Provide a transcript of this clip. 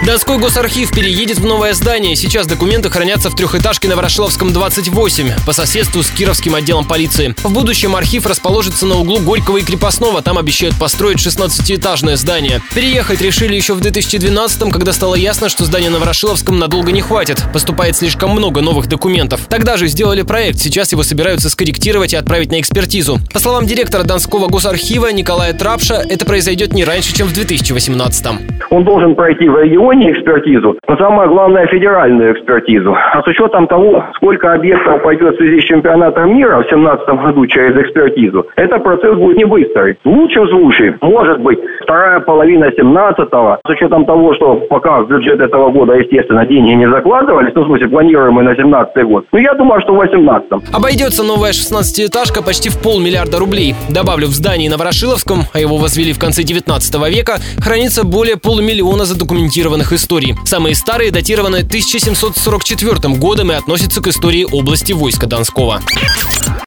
Донской госархив переедет в новое здание. Сейчас документы хранятся в трехэтажке на Ворошиловском, 28, по соседству с Кировским отделом полиции. В будущем архив расположится на углу Горького и Крепостного. Там обещают построить 16-этажное здание. Переехать решили еще в 2012-м, когда стало ясно, что здания на Ворошиловском надолго не хватит. Поступает слишком много новых документов. Тогда же сделали проект. Сейчас его собираются скорректировать и отправить на экспертизу. По словам директора Донского госархива Николая Трапша, это произойдет не раньше, чем в 2018-м. Он должен пройти в регионе экспертизу, но самое главное – федеральную экспертизу. А с учетом того, сколько объектов пойдет в связи с чемпионатом мира в 2017 году через экспертизу, этот процесс будет не быстрый. В лучшем случае, может быть, вторая половина 2017-го, с учетом того, что пока в бюджет этого года, естественно, деньги не закладывались, в смысле, планируемые на 2017 год, но я думаю, что в 2018-м. Обойдется новая 16-этажка почти в 500 000 000 рублей. Добавлю, в здании на Ворошиловском, а его возвели в конце 19 века, хранится более 500 000 задокументированных историй. Самые старые датированы 1744 годом и относятся к истории области войска Донского.